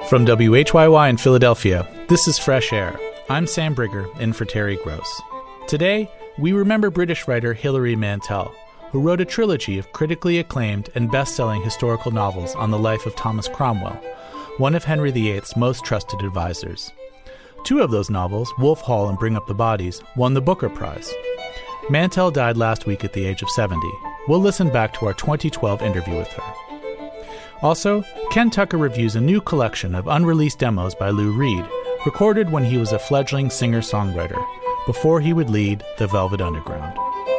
From WHYY in Philadelphia, this is Fresh Air. I'm Sam Brigger, in for Terry Gross. Today, we remember British writer Hilary Mantel, who wrote a trilogy of critically acclaimed and best-selling historical novels on the life of Thomas Cromwell, one of Henry VIII's most trusted advisors. Two of those novels, Wolf Hall and Bring Up the Bodies, won the Booker Prize. Mantel died last week at the age of 70. We'll listen back to our 2012 interview with her. Also, Ken Tucker reviews a new collection of unreleased demos by Lou Reed, recorded when he was a fledgling singer-songwriter, before he would lead the Velvet Underground.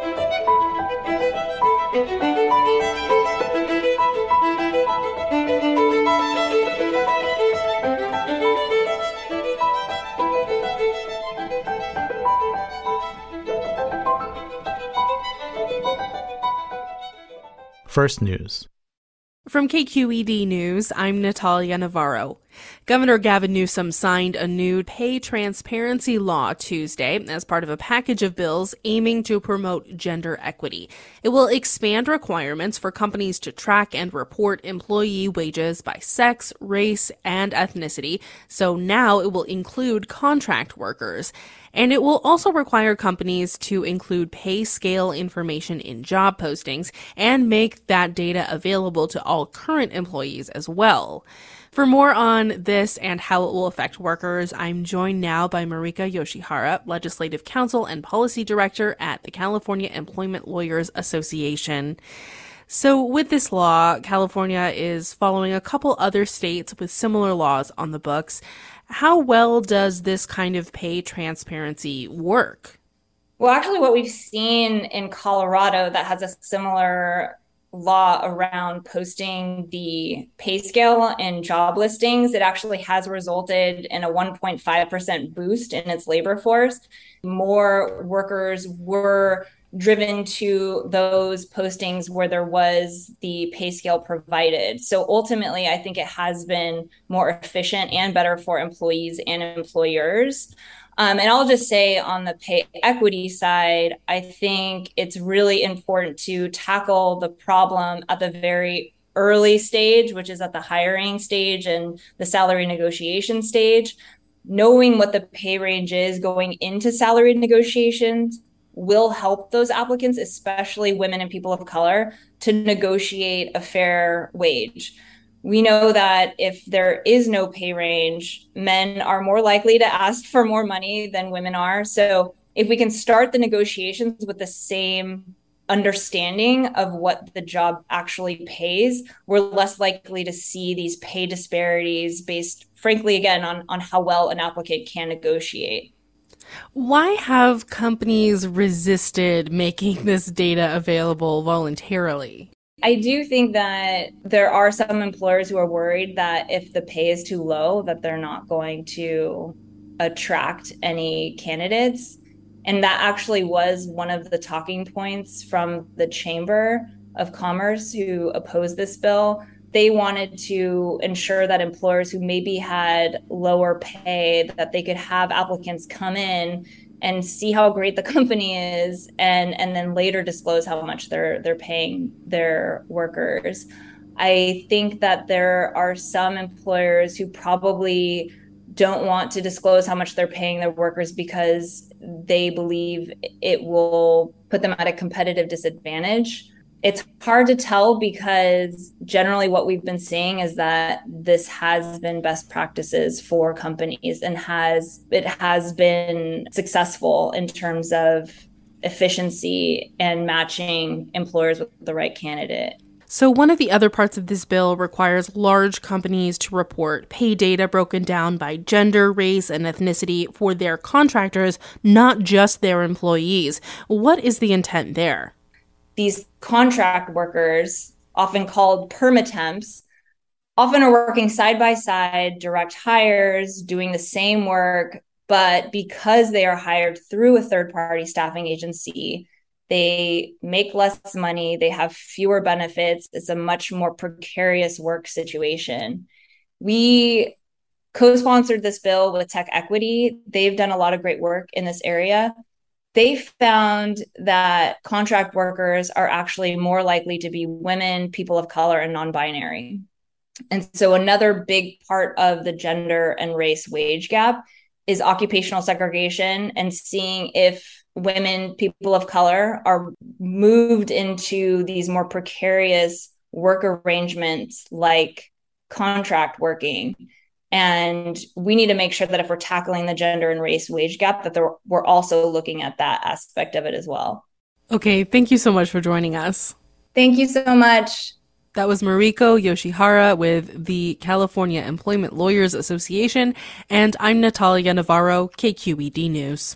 First News. From KQED News, I'm Natalia Navarro. Governor Gavin Newsom signed a new pay transparency law Tuesday as part of a package of bills aiming to promote gender equity. It will expand requirements for companies to track and report employee wages by sex, race, and ethnicity, so now it will include contract workers. And it will also require companies to include pay scale information in job postings and make that data available to all current employees as well. For more on this and how it will affect workers, I'm joined now by Marika Yoshihara, Legislative Counsel and Policy Director at the California Employment Lawyers Association. So with this law, California is following a couple other states with similar laws on the books. How well does this kind of pay transparency work? Well, actually, what we've seen in Colorado that has a similar law around posting the pay scale in job listings, it actually has resulted in a 1.5% boost in its labor force. More workers were driven to those postings where there was the pay scale provided. So ultimately, I think it has been more efficient and better for employees and employers. And I'll just say on the pay equity side, I think it's really important to tackle the problem at the very early stage, which is at the hiring stage and the salary negotiation stage. Knowing what the pay range is going into salary negotiations will help those applicants, especially women and people of color, to negotiate a fair wage. We know that if there is no pay range, men are more likely to ask for more money than women are. So if we can start the negotiations with the same understanding of what the job actually pays, we're less likely to see these pay disparities based, frankly, again, on how well an applicant can negotiate. Why have companies resisted making this data available voluntarily? I do think that there are some employers who are worried that if the pay is too low, that they're not going to attract any candidates. And that actually was one of the talking points from the Chamber of Commerce who opposed this bill. They wanted to ensure that employers who maybe had lower pay, that they could have applicants come in and see how great the company is and then later disclose how much they're paying their workers. I think that there are some employers who probably don't want to disclose how much they're paying their workers because they believe it will put them at a competitive disadvantage. It's hard to tell because generally what we've been seeing is that this has been best practices for companies and it has been successful in terms of efficiency and matching employers with the right candidate. So one of the other parts of this bill requires large companies to report pay data broken down by gender, race, and ethnicity for their contractors, not just their employees. What is the intent there? These contract workers, often called permatemps, often are working side by side, direct hires, doing the same work, but because they are hired through a third-party staffing agency, they make less money, they have fewer benefits. It's a much more precarious work situation. We co-sponsored this bill with Tech Equity. They've done a lot of great work in this area. They found that contract workers are actually more likely to be women, people of color, and non-binary. And so another big part of the gender and race wage gap is occupational segregation and seeing if women, people of color, are moved into these more precarious work arrangements like contract working. And we need to make sure that if we're tackling the gender and race wage gap, that we're also looking at that aspect of it as well. Okay, thank you so much for joining us. Thank you so much. That was Mariko Yoshihara with the California Employment Lawyers Association, and I'm Natalia Navarro, KQED News.